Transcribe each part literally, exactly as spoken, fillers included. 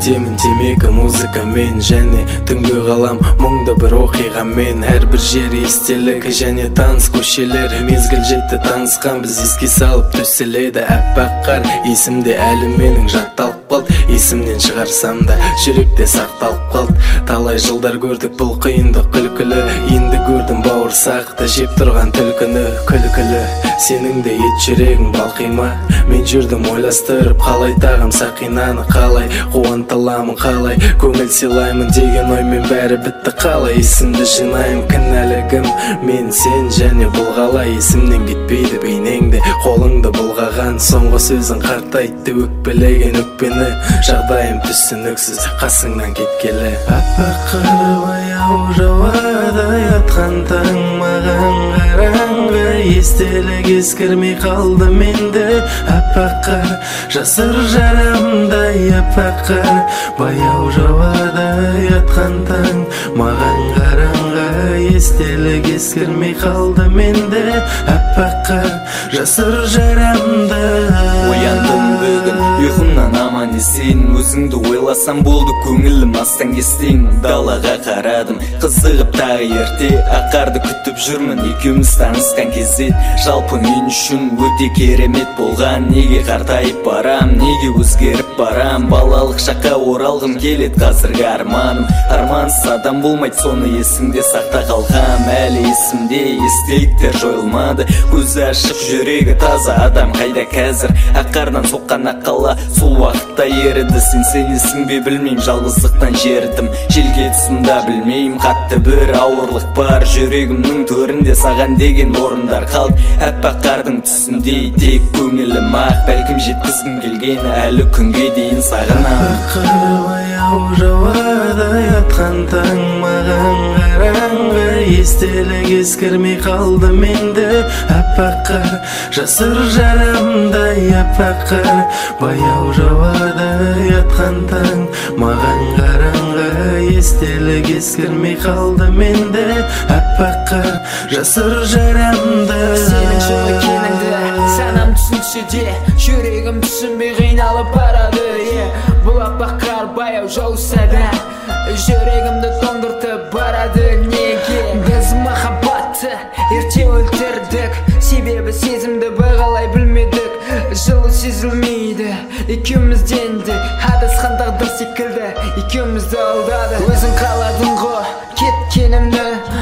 естемін темекі музыкамен, және түнгі қалам мұңды бір оқиғамен. Әрбір жер естелік және таныс көшелер, мезгіл жетті танысқан біз еске салып төселеді. Әппақ қар есімде әлі менің жатталып қалды, есімнен шығарсам да жүректе сақталып қалды. Талай жылдар көрдік бұл қиындық күлкілі, енді көрдім бауырсақты жеп тұрған түлкіні. Күлкілі сенің де ет жүрегің балқима, мен жүрдім ойластырып қалай тағым сақинаны, қалай қуанталамын, қалай көңіл сыйлаймын деген оймен бәрі бітті. Қалай есімді жинаймын, кінәлігім мен, сен және бұл қалай есімнен кетпейді бейнеңде, қолыңды бұлғаған соңғы сөзің қартайтты өкпелеген өкпені. Жағдайым түсініксіз қасыңнан кеткелі. Аппақ қар баяу жауады, ятқан таң маған қараңғы, естелік ескірмей қалды менде. Аппақ қар жасыр жарамдай, аппақ қар баяу жауады, ятқан таң маған қараңғы, естелік ескірмей қалды менде. Аппақ қар жасыр жарамдай. Ояндым бүгін ұйқымнан аман есен, өзіңді ойласам болды көңілім астан кестен. Далаға қарадым қызығып тағы ерте, ақарды күтіп жүрмін екеуміз танысқан кезде. Жалпы мен үшін өте керемет болған, неге қартайып барам, неге өзгеріп барам. Балалық шаққа оралғым келет қазіргі арманым, армансыз адам болмайды соны есімде сақта қалғам. Әлі есімде естеліктер жойылмады, көзі ашық жүрегі таза адам қайда қазір. Аққардан соққан аққала сол уақытта еріді, сен сенесің бе білмейм, жалғыздықтан жердім. Желге түсім да білмейм, қатты бір ауырлық бар жүрегімнің төрінде, саған деген орындар қалды. Аппақ қардың түсіндей тек көңілім ақ, бәлкім жеткізгім келген әлі күнге дейін сағынам. Аппақ қар баяу жауады, ятқан таң маған қараңғы, естелік ескірмей қалды менде. Аппақ қар жасыр жарамдай, аппақ қар баяу жауады, ятқан таң маған қараңғы, естелік ескірмей қалды менде. Аппақ қар жасыр жарамдай. Сенің жолы кеніңді санам түсінсе де, жүрегім түсінбей қиналып барады. Бұл аппақ қар баяу жауса да, жүрегімді тоңдыртып барады. Неге біз махаббатты ерте өлтірдік, себебі сезімді бағалай білмедік. Жылы сезілмейді екеумізден де, адасқан тағдыр секілді екеумізді алдады. Өзің қаладың ғой кеткенімді,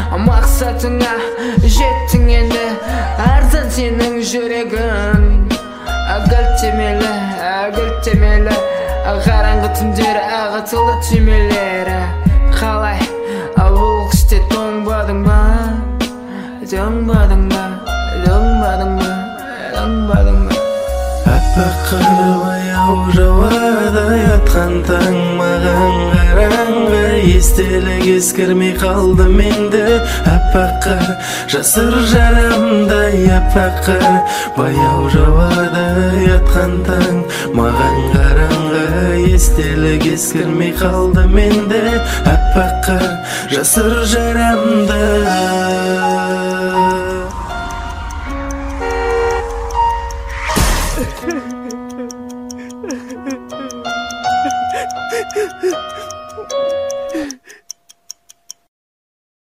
мақсатыңа жеттің енді. Арзан сенің жүрегің, гүлтемелі, гүлтемелі, қараңғы түндері ағытылды түймелері. Қалай бұл күште тоңбадың ба, тоңбадың ба, тоңбадың ба, тоңбадың ба. Аппақ қар баяу жауады, ятқан таң маған қараңғы, естелік ескірмей қалды менде. Аппақ қар жасыр жарамдай, аппақ қар баяу жауады, ятқан таң маған қараңғы, естелік ескірмей қалды менде. Аппақ қар жасыр жарамдай.